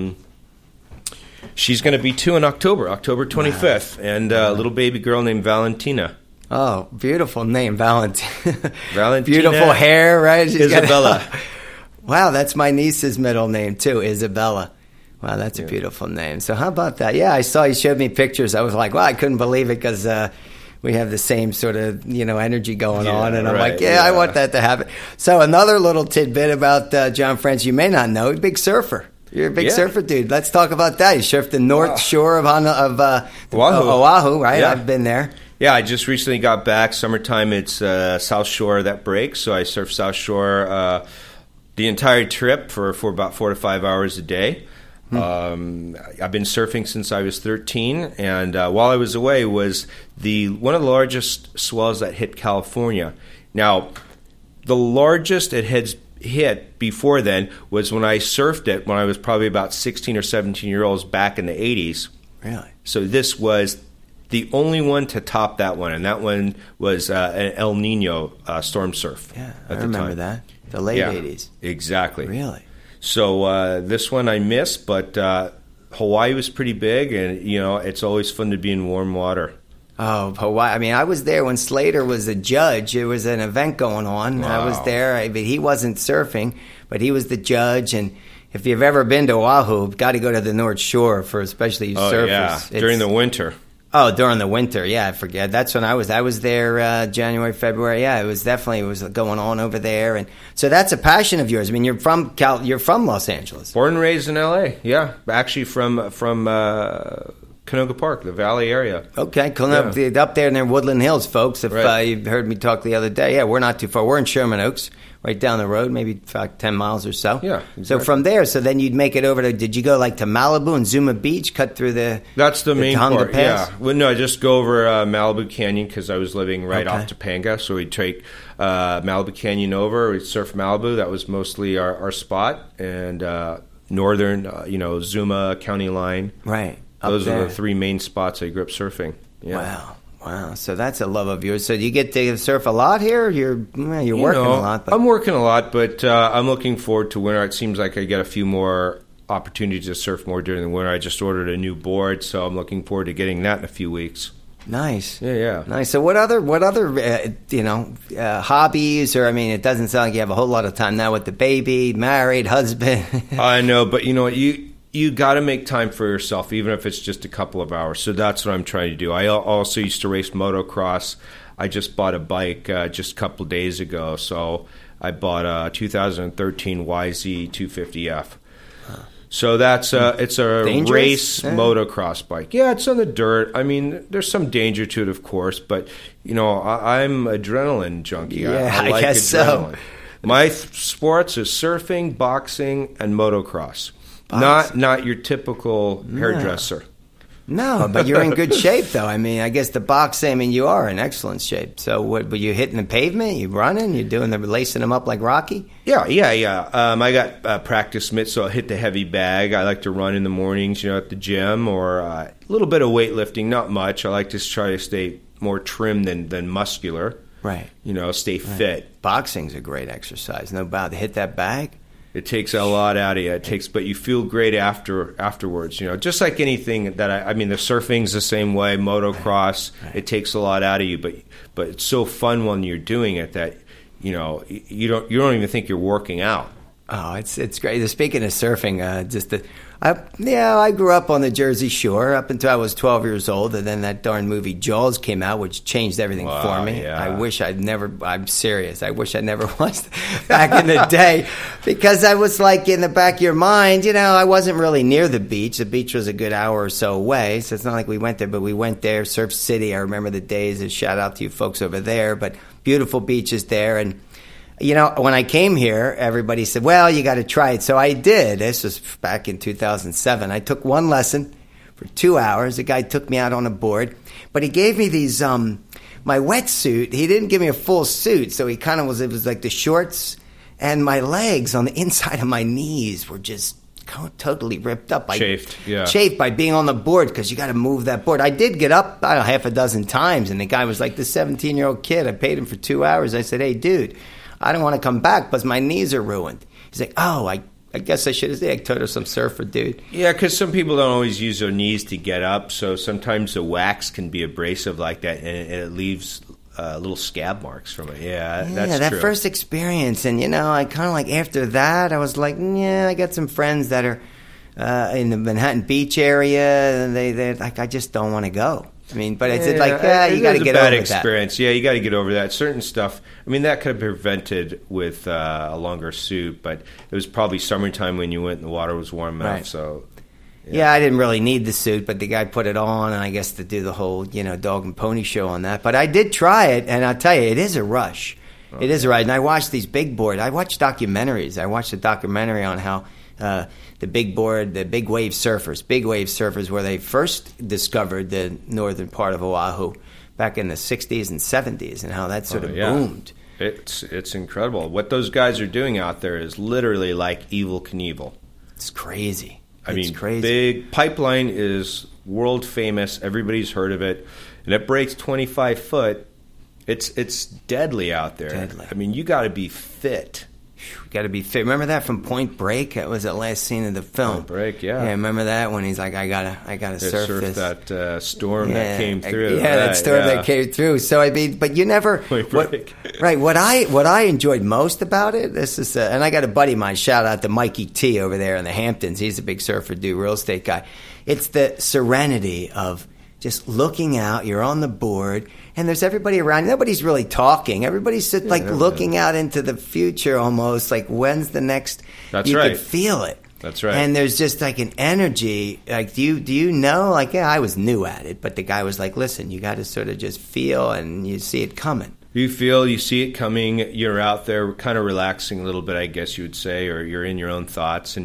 She's going to be 2 in October 25th, and a little baby girl named Valentina. Oh, beautiful name, Valentina. Valentina. Beautiful hair, right? Isabella. Wow, that's my niece's middle name, too, Isabella. Wow, that's a beautiful name. So how about that? Yeah, I saw you showed me pictures. I was like, wow, I couldn't believe it, because we have the same sort of, energy going on. And I'm like, I want that to happen. So another little tidbit about John Franz, you may not know, he's a big surfer. You're a big surfer dude. Let's talk about that. You surfed the north shore of Oahu, right? Yeah. I've been there. Yeah, I just recently got back. Summertime, it's South Shore that breaks. So I surf South Shore the entire trip for about 4 to 5 hours a day. I've been surfing since I was 13, and while I was away was one of the largest swells that hit California. Now, the largest it had hit before then was when I surfed it when I was probably about 16 or 17 years old back in the 80s. Really? So this was the only one to top that one, and that one was an El Nino storm surf. Yeah, I remember that. The late 80s. Exactly. Really? So this one I missed, but Hawaii was pretty big, and it's always fun to be in warm water. Oh, Hawaii. I mean, I was there when Slater was a judge. There was an event going on. Wow. I was there. But he wasn't surfing, but he was the judge. And if you've ever been to Oahu, you've got to go to the North Shore for especially you surfers. Yeah, during the winter. Oh, during the winter. Yeah, I forget. That's when I was. I was there January, February. Yeah, it was going on over there. And so that's a passion of yours. I mean, you're from Los Angeles. Born and raised in L.A., yeah. Actually from Canoga Park, the Valley area. Okay, up there near Woodland Hills, folks. If you heard me talk the other day, we're not too far. We're in Sherman Oaks, right down the road, maybe 10 miles or so. Yeah, exactly. So from there, then you'd make it over to, did you go to Malibu and Zuma Beach, cut through That's the main Tonga part, Pass? yeah. Well, no, I just go over Malibu Canyon because I was living right off Topanga, so we'd take Malibu Canyon over, we'd surf Malibu, that was mostly our spot, and northern, Zuma County line. Right. Those are the 3 main spots I grew up surfing. Yeah. Wow. So that's a love of yours. So do you get to surf a lot here? You're working a lot. But... I'm working a lot, but I'm looking forward to winter. It seems like I get a few more opportunities to surf more during the winter. I just ordered a new board, so I'm looking forward to getting that in a few weeks. Nice. Yeah. Nice. So what other hobbies, or, I mean, it doesn't sound like you have a whole lot of time now with the baby, married, husband. I know, but you know what, you got to make time for yourself, even if it's just a couple of hours. So that's what I'm trying to do. I also used to race motocross. I just bought a bike just a couple of days ago. So I bought a 2013 YZ 250F. So it's a dangerous? Race motocross bike. Yeah, it's on the dirt. I mean, there's some danger to it, of course, but I'm adrenaline junkie. Yeah, I like guess adrenaline. so. My sports are surfing, boxing, and motocross. Not your typical hairdresser. No, but you're in good shape, though. I mean, I guess the boxing, I mean, you are in excellent shape. So what, were you hitting the pavement? You running? You doing lacing them up like Rocky? Yeah. I got practice mitts, so I'll hit the heavy bag. I like to run in the mornings, at the gym, or a little bit of weightlifting, not much. I like to try to stay more trim than muscular. Right. Stay fit. Boxing's a great exercise. No doubt. To hit that bag. It takes a lot out of you. But you feel great afterwards. Just like anything that I mean, the surfing's the same way. Motocross, right. It takes a lot out of you, but it's so fun when you're doing it that you don't even think you're working out. Oh, it's great. Speaking of surfing, I grew up on the Jersey Shore up until I was 12 years old, and then that darn movie Jaws came out, which changed everything for me. Yeah. I'm serious. I wish I'd never watched back in the day, because I was like, in the back of your mind, I wasn't really near the beach. The beach was a good hour or so away, so it's not like we went there, but we went there, Surf City. I remember the days. A shout out to you folks over there, but beautiful beaches there. And when I came here, everybody said, well, you got to try it. So I did. This was back in 2007. I took one lesson for 2 hours. The guy took me out on a board, but he gave me these, my wetsuit. He didn't give me a full suit. So it was like the shorts, and my legs on the inside of my knees were just totally ripped up. Chafed by being on the board, because you got to move that board. I did get up half a dozen times, and the guy was like, this 17-year-old kid. I paid him for 2 hours. I said, hey, dude, I don't want to come back because my knees are ruined. He's like, oh, I guess I should have said, I told her some surfer dude. Yeah, because some people don't always use their knees to get up, so sometimes the wax can be abrasive like that, and it leaves little scab marks from it. Yeah, that's that true. First experience, and I kind of like, after that, I was like, I got some friends that are in the Manhattan Beach area, and they're like, I just don't want to go. I mean, but it's you got to get over that. It's a bad experience. Yeah, you got to get over that. Certain stuff, I mean, that could have been prevented with a longer suit, but it was probably summertime when you went and the water was warm enough. Right. So, yeah, I didn't really need the suit, but the guy put it on, and I guess to do the whole, dog and pony show on that. But I did try it, and I'll tell you, it is a rush. Okay. It is a rush. And I watched these big board. I watched documentaries. I watched a documentary on how the big wave surfers, where they first discovered the northern part of Oahu back in the 60s and 70s, and how that sort of boomed. It's incredible. What those guys are doing out there is literally like Evel Knievel. It's crazy. Crazy. Big Pipeline is world famous. Everybody's heard of it. And it breaks 25 foot. It's deadly out there. Deadly. I mean, you got to be fit. Got to be fit. Remember that from Point Break? That was the last scene of the film. Point Break, yeah. Yeah, remember that when he's like, I gotta surf this. That storm that came through. That storm that came through. So I mean, but you never. Point Break. What I enjoyed most about it. This is, and I got a buddy of mine. Shout out to Mikey T over there in the Hamptons. He's a big surfer dude, real estate guy. It's the serenity of just looking out. You're on the board, and there's everybody around. Nobody's really talking. Everybody's just looking out into the future, almost like, when's the next? That's you right. could feel it. That's right. And there's just like an energy. Like, do you know? Like, I was new at it, but the guy was like, listen, you got to sort of just feel, and you see it coming. You feel, you see it coming. You're out there, kind of relaxing a little bit, I guess you would say, or you're in your own thoughts,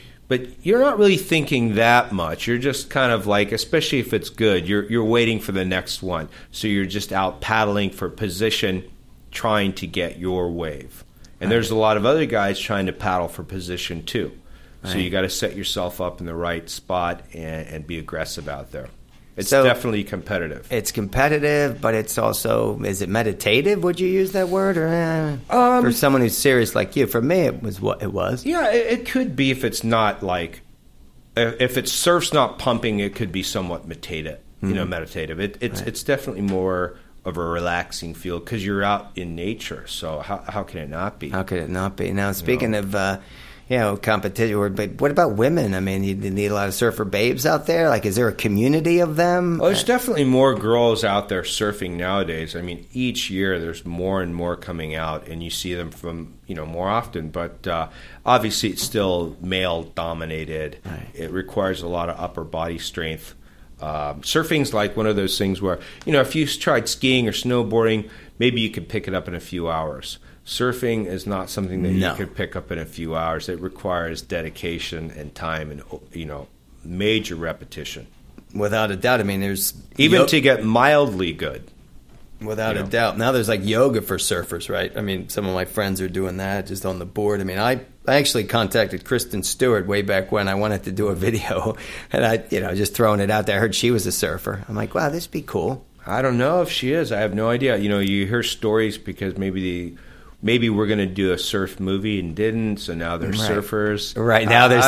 but you're not really thinking that much. You're just kind of like, especially if it's good, you're waiting for the next one. So you're just out paddling for position, trying to get your wave. And there's a lot of other guys trying to paddle for position too. So you got to set yourself up in the right spot and be aggressive out there. It's So- definitely competitive. It's competitive, but it's also, is it meditative? Would you use that word? Or for someone who's serious like you? For me, it was what it was. Yeah, it could be if it's not like, if it's surf's not pumping, it could be somewhat meditative. Meditative. It's definitely more of a relaxing feel because you're out in nature. So how can it not be? How could it not be? Now, speaking of, competition, but what about women? I mean, you need a lot of surfer babes out there. Like, is there a community of them? Well, there's definitely more girls out there surfing nowadays. I mean, each year there's more and more coming out, and you see them from more often. But obviously, it's still male dominated. Right. It requires a lot of upper body strength. Surfing's like one of those things where if you tried skiing or snowboarding, maybe you could pick it up in a few hours. Surfing is not something that you could pick up in a few hours. It requires dedication and time and major repetition. Without a doubt. I mean, there's Even to get mildly good. Without a doubt. Now there's like yoga for surfers, right? I mean, some of my friends are doing that just on the board. I mean, I actually contacted Kristen Stewart way back when I wanted to do a video, and I, just throwing it out there. I heard she was a surfer. I'm like, wow, this would be cool. I don't know if she is. I have no idea. You hear stories because maybe we're going to do a surf movie and didn't, so now they're surfers. Right, now they're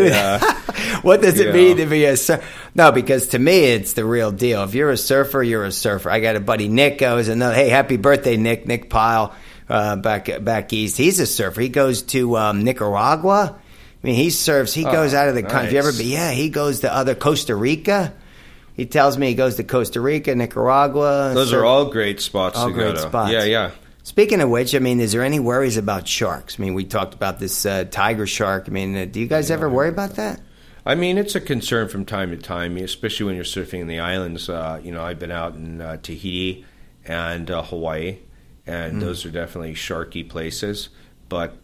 what does it mean to be a surfer? No, because to me, it's the real deal. If you're a surfer, you're a surfer. I got a buddy, Nick, goes, hey, happy birthday, Nick Pyle, back east. He's a surfer. He goes to Nicaragua. I mean, he surfs. He goes out of the country. Nice. He goes to other Costa Rica. He tells me he goes to Costa Rica, Nicaragua. Those are all great spots to go to. All great spots. Yeah. Speaking of which, I mean, is there any worries about sharks? I mean, we talked about this tiger shark. I mean, do you guys ever worry about that? I mean, it's a concern from time to time, especially when you're surfing in the islands. I've been out in Tahiti and Hawaii, and those are definitely sharky places. But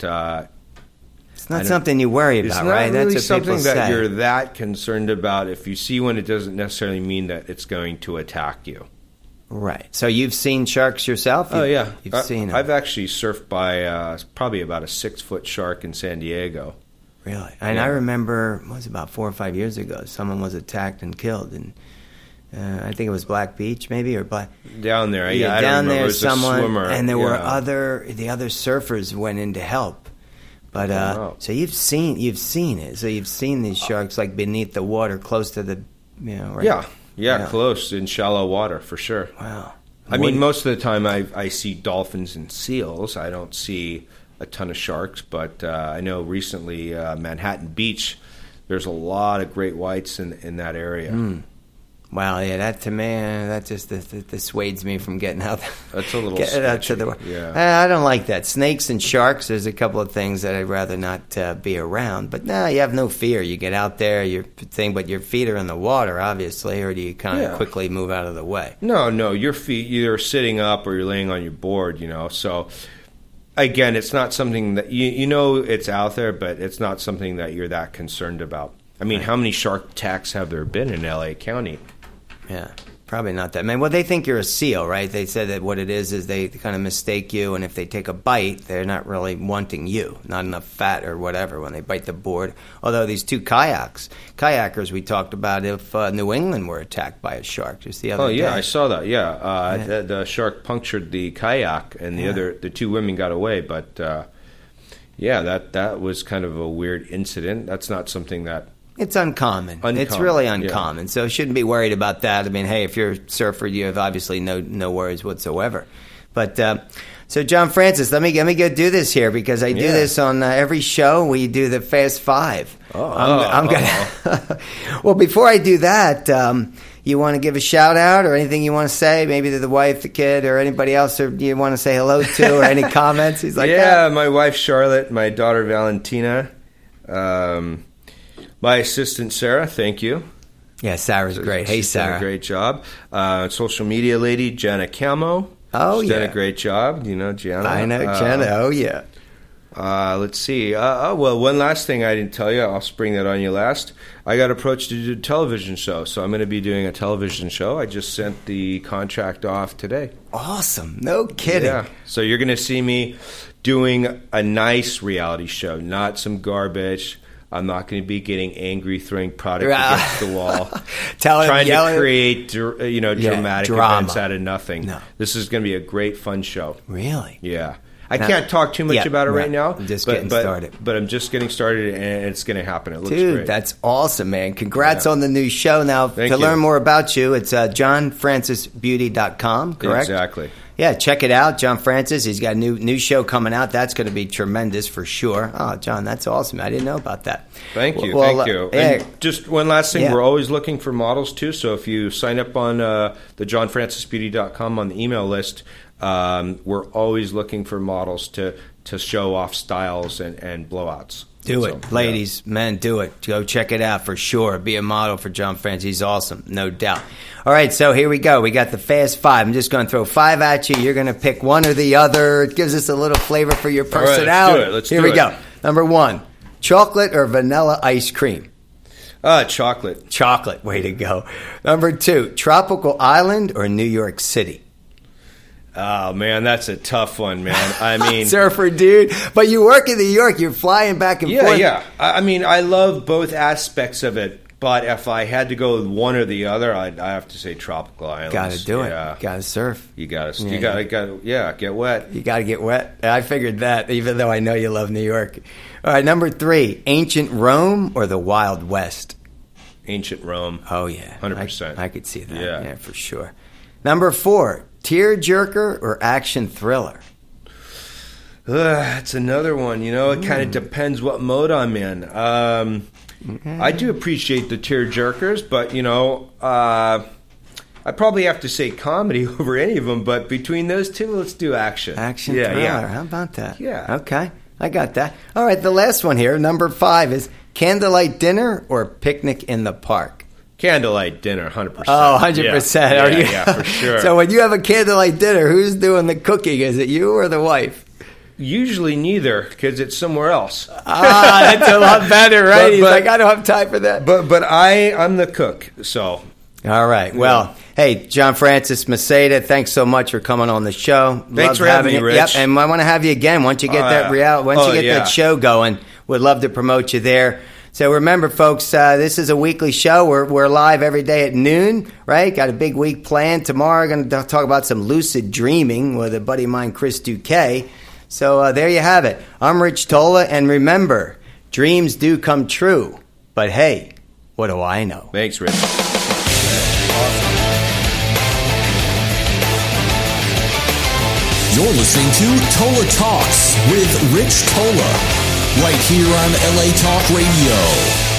it's not something you worry about, right? It's not really That's what something people that say. you're that concerned about. If you see one, it doesn't necessarily mean that it's going to attack you. Right. So you've seen sharks yourself? Yeah. You've seen them. I've actually surfed by probably about a 6-foot shark in San Diego. Really? And I remember, it was about 4 or 5 years ago, someone was attacked and killed. And I think it was Black Beach, maybe, or Black... Down there, I down don't remember. there, It was someone, a swimmer. and there were the other surfers went in to help. But so you've seen it. So you've seen these sharks like beneath the water, close to the, right? Yeah, close in shallow water for sure. Wow. I mean, most of the time I see dolphins and seals. I don't see a ton of sharks, but I know recently Manhattan Beach, there's a lot of great whites in that area. Wow, yeah, that to me, that just dissuades me from getting out. That's a little sketchy. I don't like that. Snakes and sharks, there's a couple of things that I'd rather not be around. But no, you have no fear. You get out there, but your feet are in the water, obviously, or do you kind of quickly move out of the way? No, your feet, you're sitting up or you're laying on your board, so... Again, it's not something that it's out there, but it's not something that you're that concerned about. I mean, how many shark attacks have there been in LA County? Yeah, probably not that many. Well, they think you're a seal, right? They said that what it is they kind of mistake you, and if they take a bite, they're not really wanting you, not enough fat or whatever when they bite the board. Although these two kayakers we talked about, if New England were attacked by a shark just the other day. Oh, yeah, I saw that, yeah. The shark punctured the kayak, and the two women got away, but, that was kind of a weird incident. That's not something that... It's uncommon. It's really uncommon. Yeah. So you shouldn't be worried about that. I mean, hey, if you're a surfer, you have obviously no worries whatsoever. But so, John Francis, let me go do this here because I do this on every show. We do the Fast Five. I'm gonna. Well, before I do that, you want to give a shout out or anything you want to say, maybe to the wife, the kid, or anybody else, or you want to say hello to, or any comments? He's like, my wife Charlotte, my daughter Valentina. My assistant, Sarah, thank you. Yeah, Sarah's great. Hey, Sarah. She's done a great job. Social media lady, Jenna Camo. She's done a great job. You know Jenna. I know Jenna. Oh, yeah. Let's see. Well, one last thing I didn't tell you. I'll spring that on you last. I got approached to do a television show, so I'm going to be doing a television show. I just sent the contract off today. Awesome. No kidding. Yeah. So you're going to see me doing a nice reality show, not some garbage. I'm not going to be getting angry, throwing product against the wall, trying to create dramatic drama. events out of nothing. No. This is going to be a great, fun show. Really? Yeah. I can't talk too much about it right now. I'm just getting started. But I'm just getting started, and it's going to happen. It looks Dude, great. that's awesome, man. Congrats on the new show. Now, Thank to you. learn more about you, it's johnfrancisbeauty.com, correct? Exactly. Yeah, check it out. John Francis, he's got a new show coming out. That's going to be tremendous for sure. Oh, John, that's awesome. I didn't know about that. Thank you. Well, thank you. Yeah. And just one last thing. Yeah. We're always looking for models, too. So if you sign up on the johnfrancisbeauty.com on the email list, we're always looking for models to show off styles and blowouts. Do it. Ladies, men, do it. Go check it out for sure. Be a model for John Francis. He's awesome, no doubt. All right, so here we go. We got the Fast Five. I'm just going to throw 5 at you. You're going to pick one or the other. It gives us a little flavor for your personality. All right, let's do it. Here we go. Number 1, chocolate or vanilla ice cream? Chocolate. Chocolate. Way to go. Number 2, tropical island or New York City? Oh, man, that's a tough one, man. I mean... Surfer, dude. But you work in New York. You're flying back and forth. Yeah. I mean, I love both aspects of it. But if I had to go with one or the other, I have to say tropical islands. Got to do it. Got to surf. You got to get wet. You got to get wet. I figured that, even though I know you love New York. All right, number 3, ancient Rome or the Wild West? Ancient Rome. Oh, yeah. 100%. I could see that. Yeah. Yeah, for sure. Number 4, tearjerker or action thriller? That's another one. It kind of depends what mode I'm in. I do appreciate the tear jerkers, but I probably have to say comedy over any of them. But between those two, let's do action. Action thriller. Yeah. How about that? Yeah. Okay, I got that. All right, the last one here, number 5, is candlelight dinner or picnic in the park? Candlelight dinner, 100%. Oh, 100%. Are you? Yeah, for sure. So when you have a candlelight dinner, who's doing the cooking? Is it you or the wife? Usually neither, because it's somewhere else. That's a lot better, right? He's like, I don't have time for that. But I'm the cook, so. All right. Well, hey, John Francis Maceda, thanks so much for coming on the show. Thanks for having me, Rich. Yep, and I want to have you again once you get that show going. We'd love to promote you there. So remember, folks, this is a weekly show. We're live every day at noon, right? Got a big week planned. Tomorrow, going to talk about some lucid dreaming with a buddy of mine, Chris Duquet. So there you have it. I'm Rich Tola, and remember, dreams do come true. But hey, what do I know? Thanks, Rich. You're listening to Tola Talks with Rich Tola, right here on LA Talk Radio.